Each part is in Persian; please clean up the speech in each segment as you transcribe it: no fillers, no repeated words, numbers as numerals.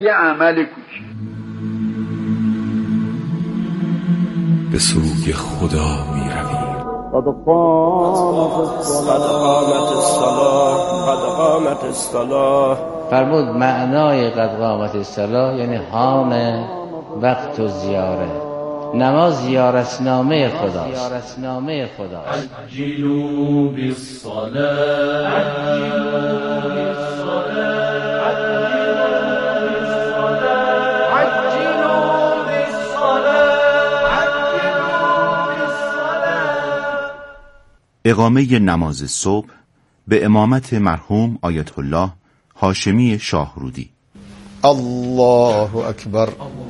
یه عمل کوچیک به سوی خدا می رویم. قد قامت الصلاة. فرمود معنای قد قامت الصلاة یعنی حان وقت و زیاره. نماز زیارتنامه خداست. عجلوا اقامه نماز صبح به امامت مرحوم آیت الله هاشمی شاهرودی. الله اکبر.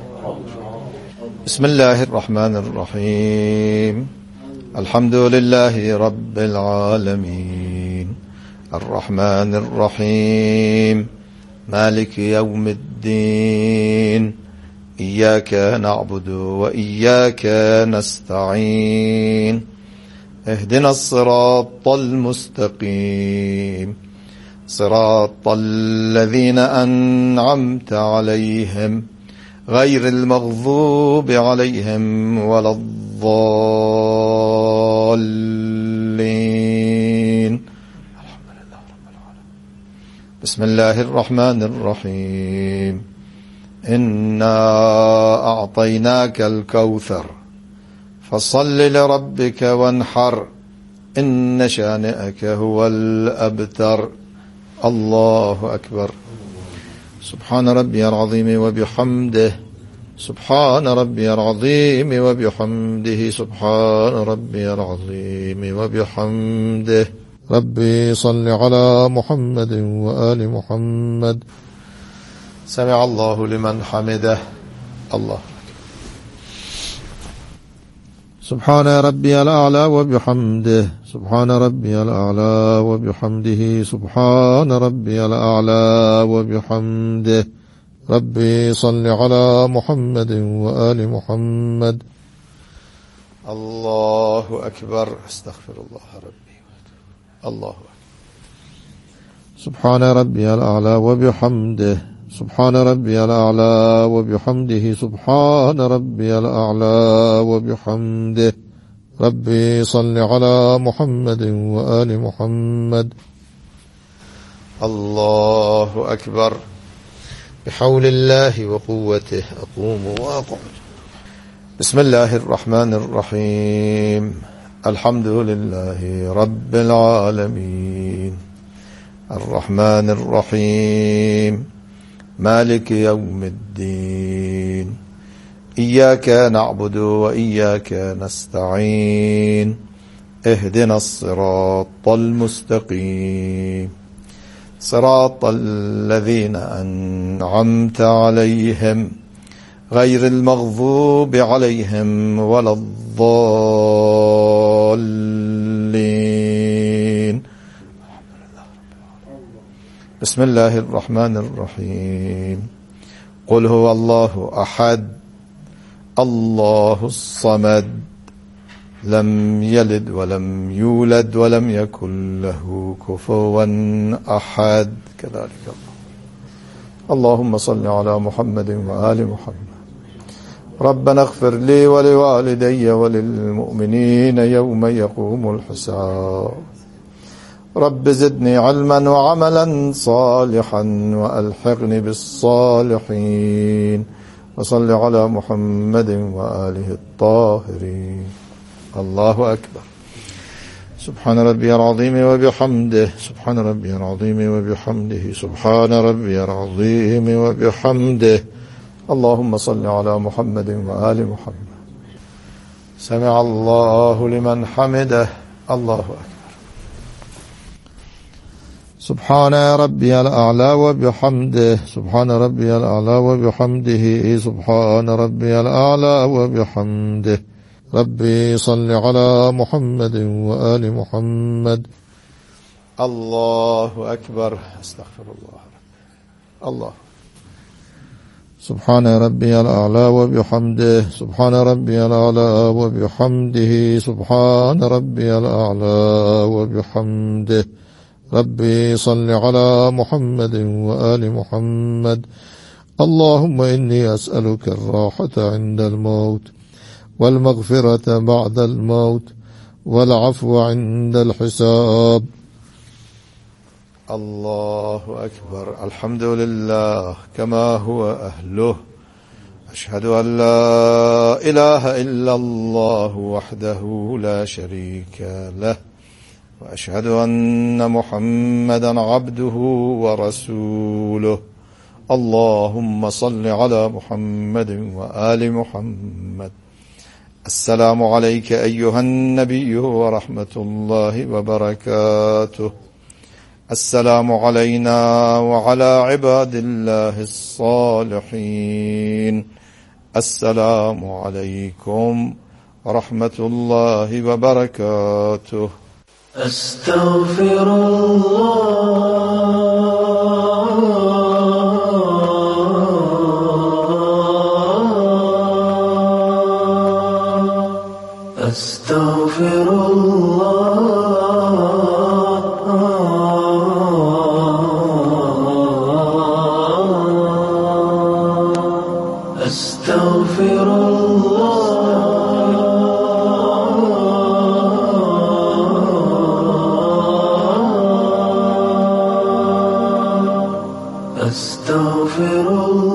بسم الله الرحمن الرحیم. الحمد لله رب العالمین الرحمن الرحیم مالک یوم الدین ایاک نعبد و ایاک نستعین اهدنا الصراط المستقيم صراط الذين أنعمت عليهم غير المغضوب عليهم ولا الضالين. بسم الله الرحمن الرحيم. إنا أعطيناك الكوثر فصل لربك وانحر إن شانئك هو الأبتر. الله أكبر. سبحان ربي العظيم وبحمده سبحان ربي العظيم وبحمده سبحان ربي العظيم وبحمده. ربي صل على محمد وآل محمد. سمع الله لمن حمده. الله. سبحان ربي الأعلى وبحمده سبحان ربي الأعلى وبحمده سبحان ربي الأعلى وبحمده. ربي صل على محمد وآل محمد. الله أكبر. استغفر الله ربي. الله أكبر. سبحان ربي الأعلى وبحمده سبحان ربي الأعلى وبحمده سبحان ربي الأعلى وبحمده. ربي صل على محمد وآل محمد. الله أكبر. بحول الله وقوته أقوم وأقعد. بسم الله الرحمن الرحيم. الحمد لله رب العالمين الرحمن الرحيم مالك يوم الدين إياك نعبد وإياك نستعين اهدنا الصراط المستقيم صراط الذين أنعمت عليهم غير المغضوب عليهم ولا الضالين. بسم الله الرحمن الرحيم. قل هو الله أحد الله الصمد لم يلد ولم يولد ولم يكن له كفوا أحد. كذلك الله. اللهم صل على محمد وآل محمد. ربنا اغفر لي ولوالدي وللمؤمنين يوم يقوم الحساب. رب زدني علما وعملا صالحا وألحقني بالصالحين. وصل على محمد وآله الطاهرين. الله أكبر. سبحان ربي العظيم وبحمده سبحان ربي العظيم وبحمده سبحان ربي العظيم وبحمده. اللهم صل على محمد وآل محمد. سمع الله لمن حمده. الله أكبر. سبحان ربي الأعلى وبحمده سبحان ربي الأعلى وبحمده سبحان ربي الأعلى وبحمده. ربي صل على محمد وآل محمد. الله أكبر. استغفر الله. الله. سبحان ربي الأعلى وبحمده سبحان ربي الأعلى وبحمده سبحان ربي الأعلى وبحمده. ربي صل على محمد وآل محمد. اللهم إني أسألك الراحة عند الموت والمغفرة بعد الموت والعفو عند الحساب. الله أكبر. الحمد لله كما هو أهله. أشهد أن لا إله إلا الله وحده لا شريك له، وأشهد أن محمدا عبده ورسوله. اللهم صل على محمد وآل محمد. السلام عليك أيها النبي ورحمة الله وبركاته. السلام علينا وعلى عباد الله الصالحين. السلام عليكم ورحمة الله وبركاته. أستغفر الله أستغفر الله أستغفر الله أستغفر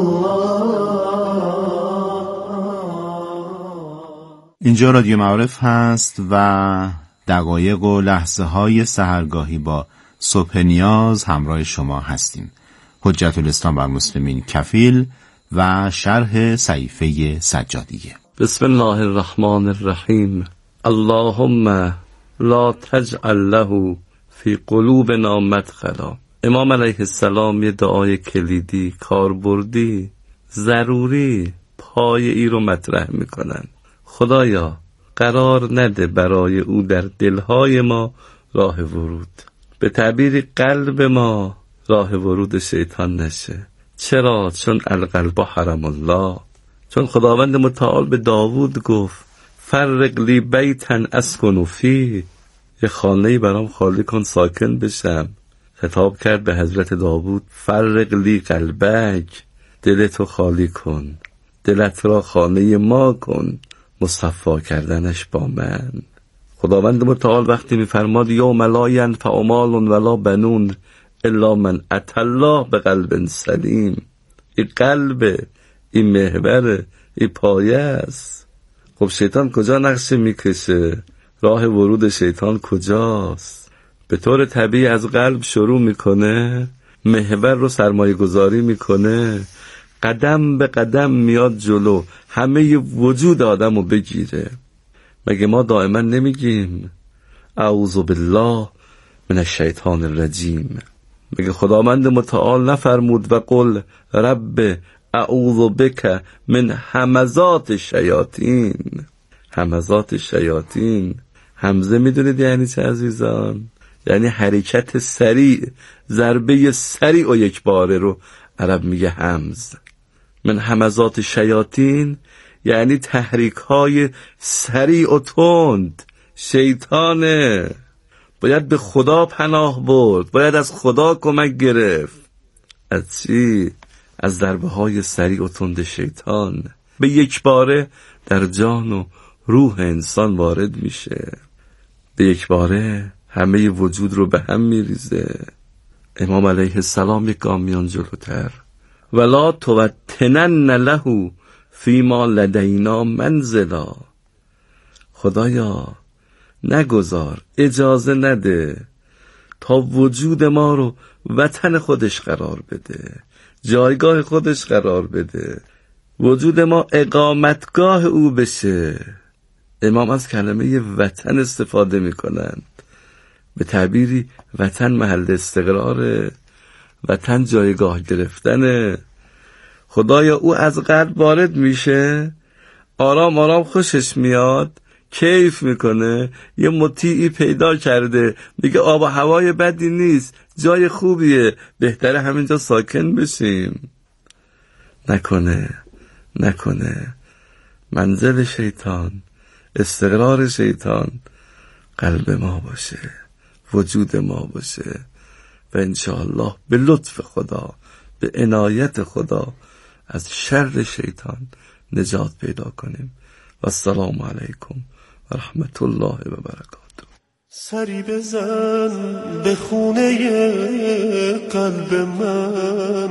اینجا رادیو معارف هست و دقایق و لحظه های سحرگاهی با صبح نیاز همراه شما هستیم. حجت الاسلام بر مسلمین کفیل و شرح صحیفه سجادیه. بسم الله الرحمن الرحیم. اللهم لا تجعل له فی قلوبنا مدخلا. امام علیه السلام یه دعای کلیدی، کاربردی، ضروری، پایه‌ای رو مطرح میکنن. خدایا قرار نده برای او در دلهای ما راه ورود، به تعبیر قلب ما راه ورود شیطان نشه. چرا؟ چون القلب حرم الله، چون خداوند متعال به داوود گفت فرق لی بیتن اسکن فیه، یه خانه‌ای برام خالی کن ساکن بشم. خطاب کرد به حضرت داوود فرق لی قلبک، دلتو خالی کن، دلت را خانه ما کن، مصفا کردنش با من. خداوند متعال وقتی میفرماد یوم لا ینفع مال ولا بنون الا من اتى الله بقلب سلیم، این قلب، این محور، این پایه است. خب شیطان کجا نقشه میکشه؟ راه ورود شیطان کجاست؟ به طور طبیعی از قلب شروع میکنه، محور رو سرمایه گذاری میکنه، قدم به قدم میاد جلو، همه وجود آدم رو بگیره. مگه ما دائما نمیگیم اعوذ بالله من الشیطان الرجیم؟ مگه خداوند متعال نفرمود و قل رب اعوذ بک من همزات الشیاطین؟ همزات الشیاطین، همزه میدونید یعنی چه عزیزان؟ یعنی حرکت سریع، ضربه سریع و یک باره رو عرب میگه همز. من همزات شیاطین یعنی تحریک های سریع و تند. شیطانه، باید به خدا پناه برد، باید از خدا کمک گرفت. از چی؟ از ضربه های سریع و تند شیطان. به یک باره در جان و روح انسان وارد میشه، به یک باره همه وجود رو به هم میریزه. امام علیه السلام یک گام میان جلوتر، ولا توطنن له فیما لدینا منزلا. خدایا نگذار، اجازه نده تا وجود ما رو وطن خودش قرار بده، جایگاه خودش قرار بده، وجود ما اقامتگاه او بشه. امام از کلمه وطن استفاده میکنند، به تعبیری وطن محل استقراره، وطن جایگاه گرفتنه. خدایا او از قلب وارد میشه، آرام آرام خوشش میاد، کیف میکنه، یه مطیعی پیدا کرده، میگه آب و هوای بدی نیست، جای خوبیه، بهتره همینجا ساکن بشیم. نکنه منزل شیطان، استقرار شیطان قلب ما باشه، وجود ما باشه، و انشاءالله به لطف خدا، به عنایت خدا از شر شیطان نجات پیدا کنیم. و السلام علیکم و رحمت الله و برکاته. سری بزن به خونه قلب من،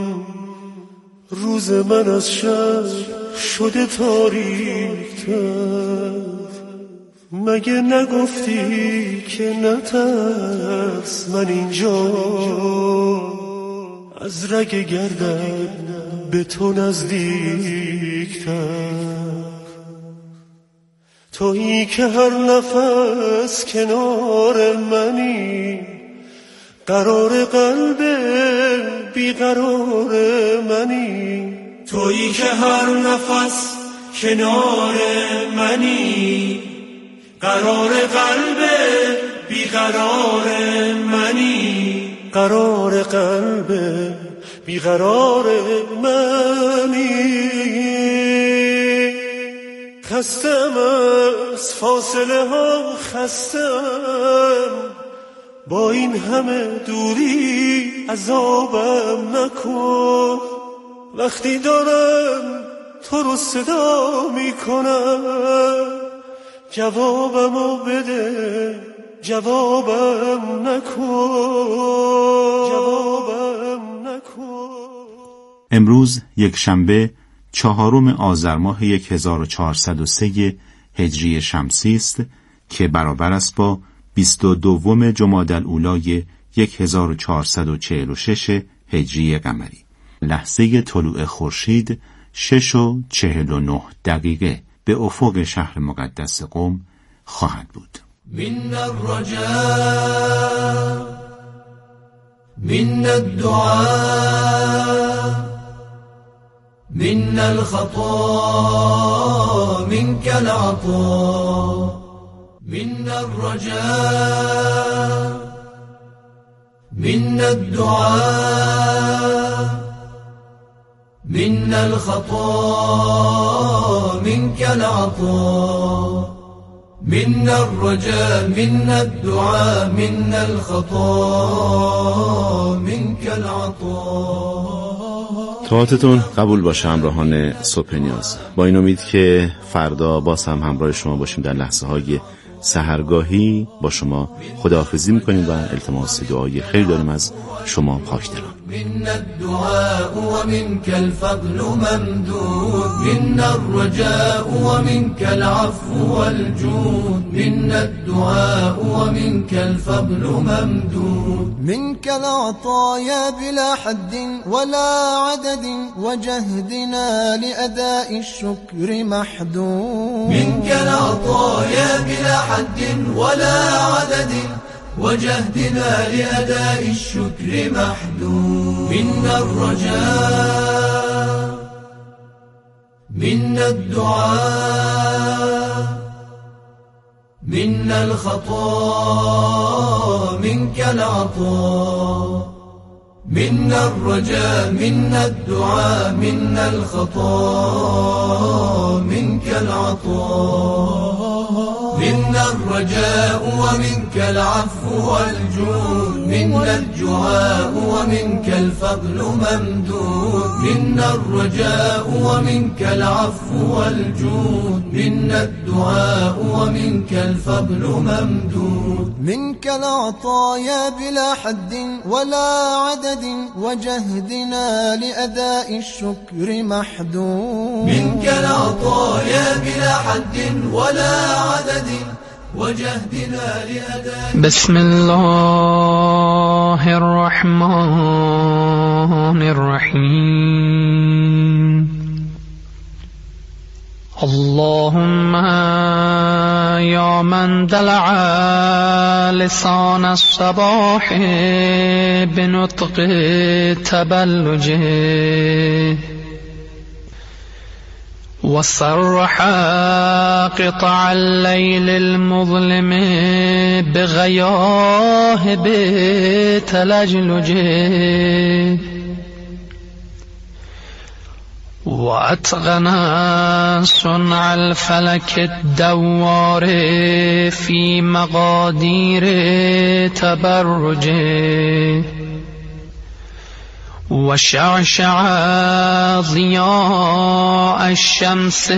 روز من از شب شده تاریک‌تر. مگه نگفتی که نترس، من اینجا از رگ گردن به تو نزدیک‌تر. تویی که هر نفس کنار منی، قرار قلب بیقرار منی. تویی که هر نفس کنار منی، قرار قلب بیقرار منی. قرار قلب بیقرار منی. خستم از فاصله ها، خستم با این همه دوری، عذابم نکن. وقتی دارم تو رو صدا میکنم، جوابمو بده، جوابم نکن، جوابم نکن. امروز یک شنبه 4 آذر ماه 1403 هجری شمسی است که برابر است با 22 جمادی الاولی 1446 هجری قمری. لحظه طلوع خورشید 6:49 به افق شهر مقدس قم خواهد بود. من الرجاء من الدعاء من الخطا منك العطاء. من الرجاء من الدعاء من الخطا منك العطاء. من الرجاء من الدعاء من الخطا منك العطاء. دعاتتون قبول باشه همراهان صبح نیاز. با این امید که فردا باز هم همراه شما باشیم در لحظه های سحرگاهی. با شما خداحافظی میکنیم و التماس دعای خیر داریم از شما پاکدلان. من الدعاء ومنك الفضل ممدود. من الرجاء ومنك العفو والجود. من الدعاء ومنك الفضل ممدود. منك العطايا بلا حد ولا عدد وجهدنا لأداء الشكر محدود. منك العطايا بلا حد ولا عدد وجهدنا لأداء الشكر محدود. منا الرجاء منا الدعاء منا الخطا منك العطاء. منا الرجاء منا الدعاء منا الخطا منك العطاء. منا الرجاء ومنك العفو والجود. منا الدعاء ومنك الفضل ممدود. منا الرجاء ومنك العفو والجود. منا الدعاء ومنك الفضل ممدود. منك العطايا بلا حد ولا عدد وجهدنا لأداء الشكر محدود. منك العطايا بلا حد ولا عدد وجهدنا لأداء. بسم الله الرحمن الرحيم. اللهم يا من دلع لسان الصباح بنطق تبلجه وصرح قطع الليل المظلم بغياهب تلجلجه وأتقن صنع الفلك الدوار في مقادير تبرجه وشعشع ضياء الشمس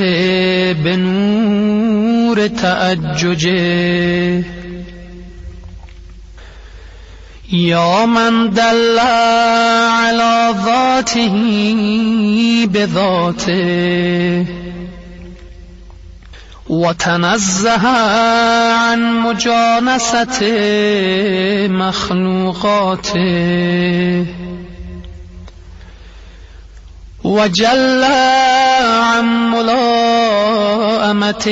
بنور تأججه يا من دل على ذاته بذاته وتنزه عن مجانسة مخلوقاته وجل عن ملائمة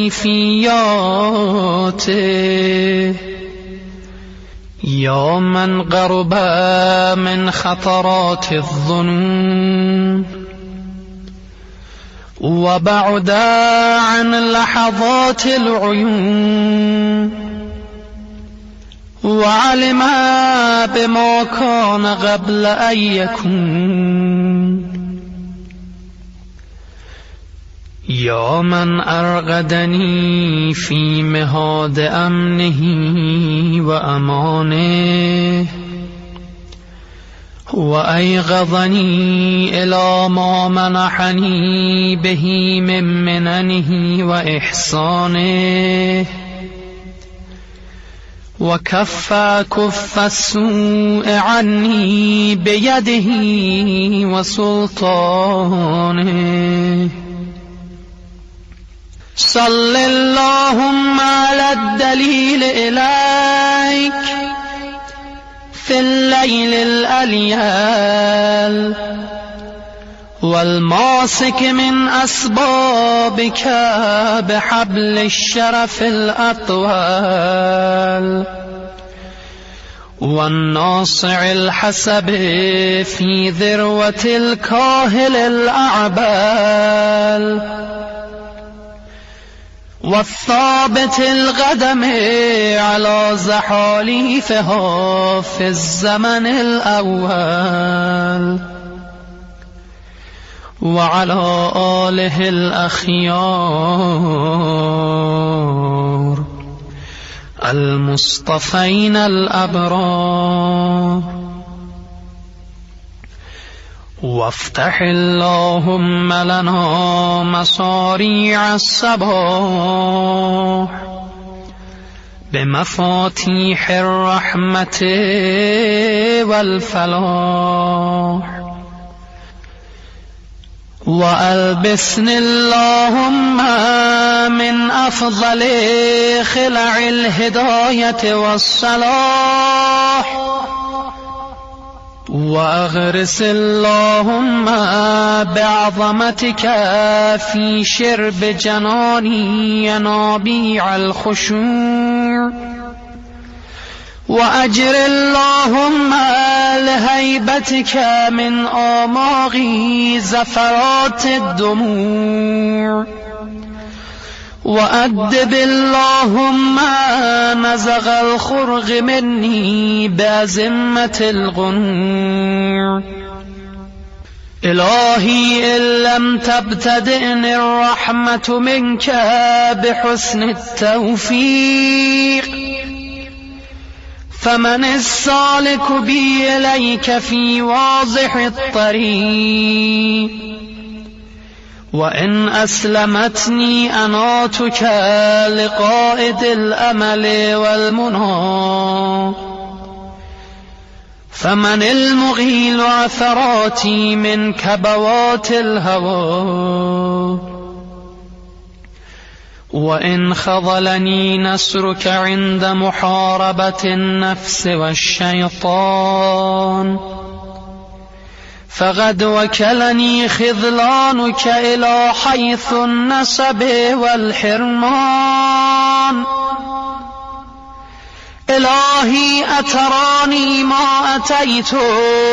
كيفياته يا من قرب من خطرات الظنون وبعد عن لحظات العيون وعلم بما كان قبل أن يكون يا من أرغدني في مهاد أمنه وأمانه وأيقظني إلى ما منحني به من مننه وإحسانه وكف السوء عني بيده وسلطانه صل اللهم على الدليل إليك في الليل الأليال والماسك من أسبابك بحبل الشرف الأطوال والناصع الحسب في ذروة الكاهل الأعبال والثابت القدم على زحاليفها في الزمن الأول وعلى آله الأخيار المصطفين الأبرار وافتح اللهم لنا مصاريع الصباح بمفاتيح الرحمة والفلاح وألبسني اللهم من أفضل خلع الهداية والصلاح وأغرس اللهم بعظمتك في شرب جناني ينابيع الخشوع وأجر اللهم لهيبتك من آماغي زفرات الدموع وأدب اللهم نزغ الخرق مني بأزمة الغنوع إلهي إن لم تبتدئني الرحمة منك بحسن التوفيق فمن السالك بي إليك في واضح الطريق وإن أسلمتني أناتك لقائد الأمل والمنى فمن المغيل عثراتي من كبوات الهوى وإن خذلني نصرك عند محاربة النفس والشيطان فقد وكلني خذلانك إلى حيث النسب والحرمان إلهي أتراني ما أتيتك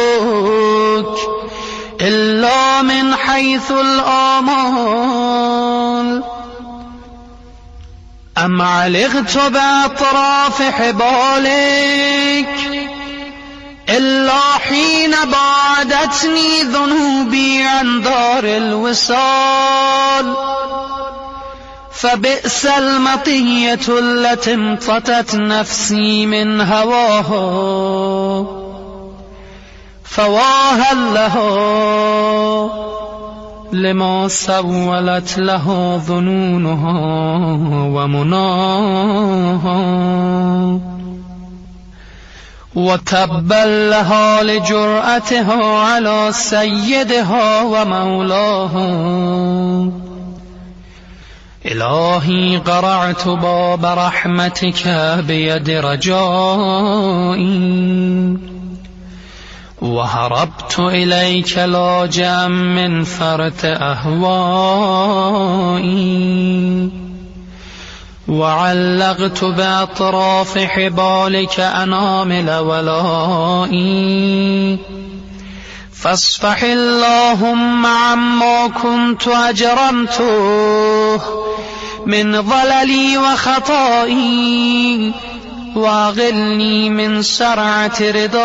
إلا من حيث الآمال أم علقت بأطراف حبالك إلا حين بعدتني ذنوبي عن دار الوصال فبئس المطية التي امتطت نفسي من هواها فواها لها لما سولت له ظنونها ومناها وتبا لها لجرأتها على سيدها ومولاها. إلهي قرعت باب رحمتك بيد رجائي وهربت إليك لاجئا من فرط أهوائي وعلقت بأطراف حبالك أنامل ولائي فاصفح اللهم عما كنت أجرمته من ضللي وخطائي واغلني من سرعة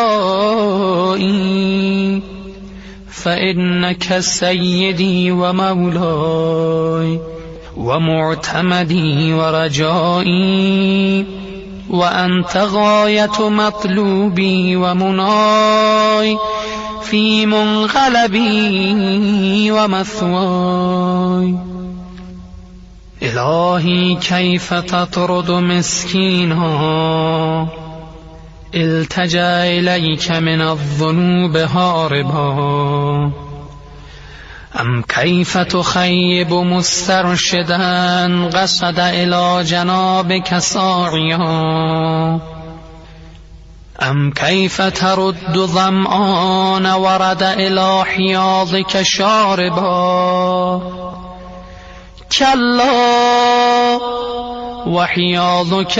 رضائي فإنك سيدي ومولاي ومعتمدي ورجائي وأنت غاية مطلوبي ومناي في منقلبي ومثواي. إلهي كيف تطرد مسكينا التجأ إليك من الذنوب هاربا أم كيف تخيب مسترشدا قصد إلى جنابك ساعيا أم كيف ترد ظمآن ورد إلى حياضك شاربا كلا وحياضك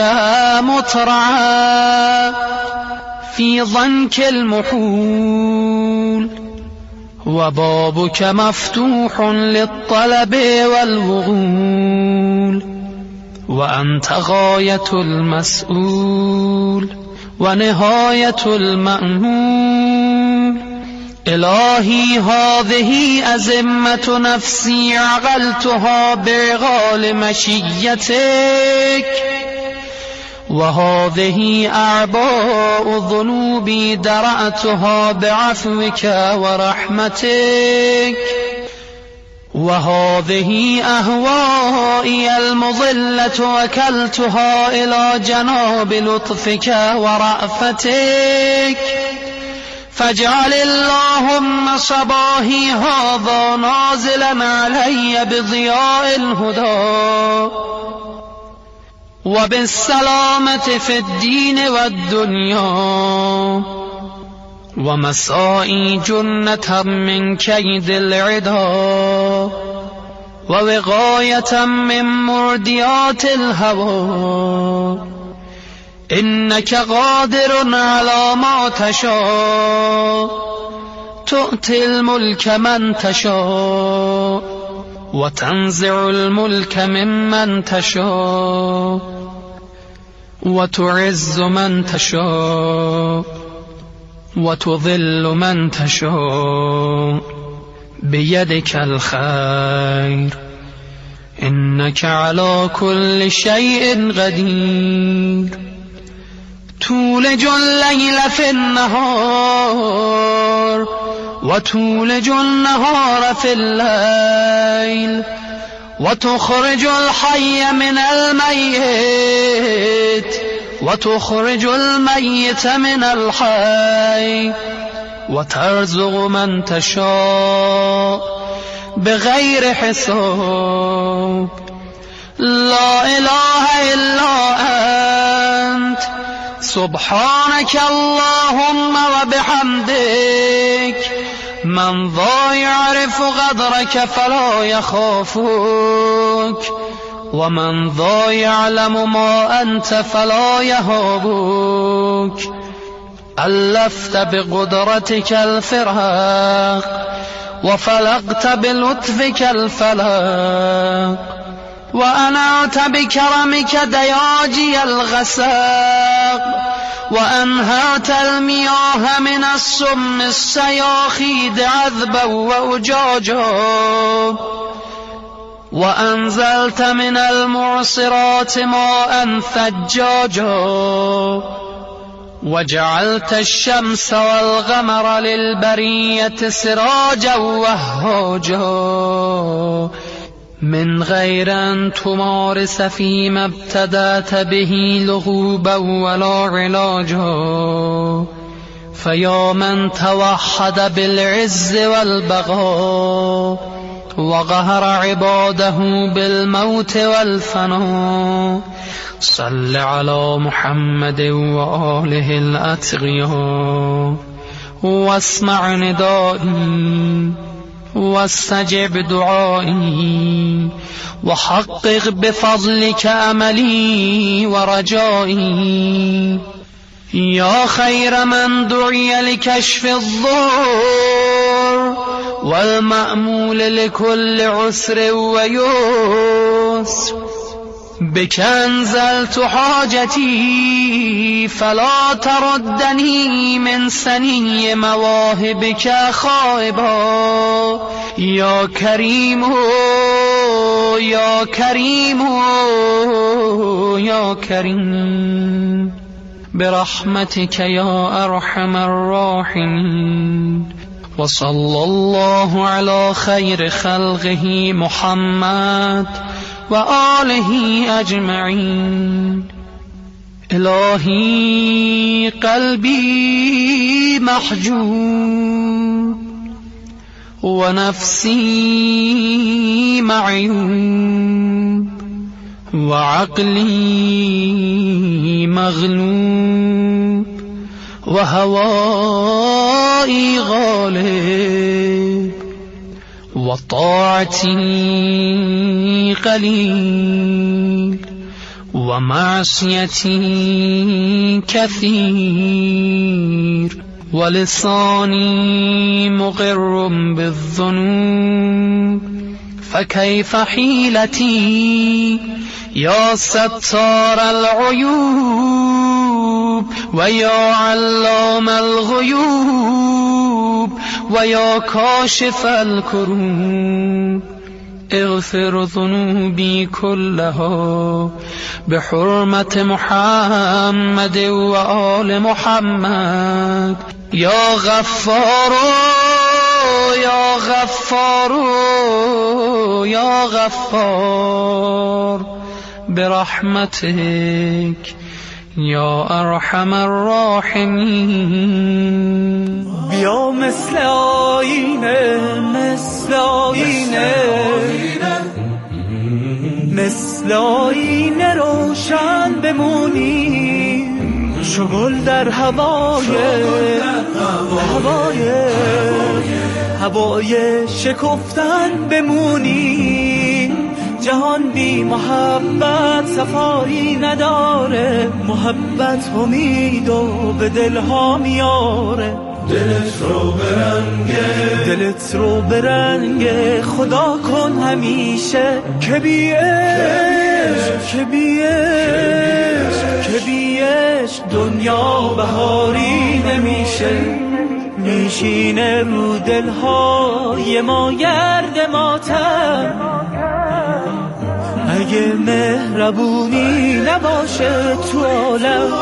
مترعى في ضنك المحول وبابك مفتوح للطلب والوغول وأنت غاية المسؤول ونهاية المأمول. إلهي هذه أزمة نفسي عقلتها بعقال مشيتك وهذه أعباء ذنوبي درأتها بعفوك ورحمتك وهذه أهوائي المضلة وكلتها إلى جناب لطفك ورأفتك فاجعل اللهم صباحي هذا نازلا علي بضياء الهدى وبالسلامة في الدين والدنيا ومسائي جنة من كيد العدا ووقاية من مرديات الهوى إنك قادر على ما تشاء تؤتي الملك من تشاء وتنزع الملك ممن تشاء وتعز من تشاء وتذل من تشاء بيدك الخير إنك على كل شيء قدير. تولج الليل في النهار وتولج النهار في الليل وتخرج الحي من الميت وتخرج الميت من الحي وترزق من تشاء بغير حساب. لا إله إلا أنت سبحانك اللهم وبحمدك من ذا يعرف قدرك فلا يخافك ومن ذا يعلم ما أنت فلا يهابك. ألفت بقدرتك الفراق وفلقت بلطفك الفلاق وأنعت بكرمك دياجي الغساق وأنهرت المياه من السم السياخيد عذبا وأجاجا وأنزلت من المعصرات ماء ثجاجا وجعلت الشمس والقمر للبرية سراجا وهاجا من غير أن تمارس فيما ابتدأت به لغوبا ولا علاجا فيا من توحد بالعز والبقاء وقهر عباده بالموت والفناء صل على محمد وآله الأتقياء واسمع ندائي واستجب دعائي وحقق بفضلك أملي ورجائي يا خير من دعي لكشف الضر والمأمول لكل عسر ويسر بك أنزلت حاجتي فلا تردني من سني مواهبك خائبا يا كريم يا كريم يا كريم برحمتك يا أرحم الراحمين وصلى الله على خير خلقه محمد وآله أجمعين إلهي قلبي محجوب ونفسي معيوب وعقلي مغلوب وهوائي غالب وطاعتي قليل ومعصيتي كثير ولساني مقر بالذنوب فكيف حيلتي يا ستار العيوب ويا علام الغيوب ويا كاشف الكروب اغفر ذنوبي كلها بحرمة محمد وآل محمد يا غفار يا غفار يا غفار برحمتك يا أرحم الراحمين بیا مثل آینه مثل آینه مثل آینه روشن بمونی چو گل در هوای شکفتن بمونی جهان بی محبت صفایی نداره محبت امید و به دلها میاره دلت رو برنگه خدا کن همیشه که بیش دنیا بهاری نمیشه میشینه رو دلهای ما گرد ماتم اگه مهربونی نباشه تو عالم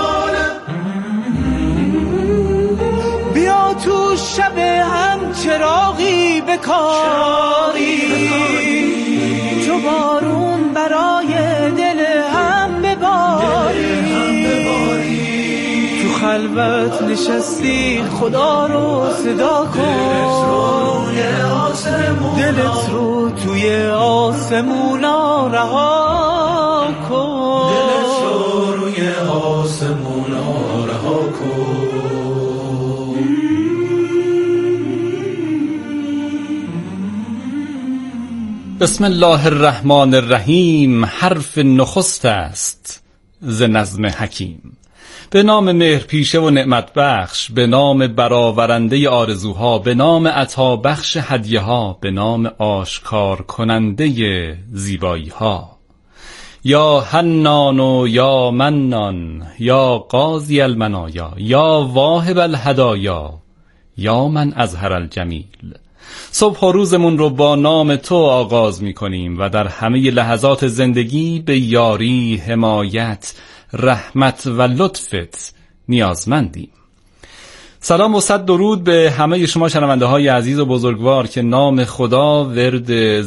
بیا تو شب هم چراغی بکاری چو بارون برای دل هم بباری تو خلوت نشستی خدا رو صدا کن دلت رو توی آسمونا رها کن دلت رو روی آسمونا رها کن بسم الله الرحمن الرحیم حرف نخست است ز نظم حکیم. به نام مهرپیشه و نعمت بخش، به نام برآورنده آرزوها، به نام عطا بخش هدیه ها، به نام آشکار کننده زیبایی ها. یا حنان و یا منان، یا قاضی المنایا، یا واهب الهدایا، یا من اظهر الجمیل. صبح و روزمون رو با نام تو آغاز می کنیم و در همه لحظات زندگی به یاری، حمایت، رحمت و لطفت نیازمندیم. سلام و صد درود به همه شما شنونده های عزیز و بزرگوار که نام خدا ورد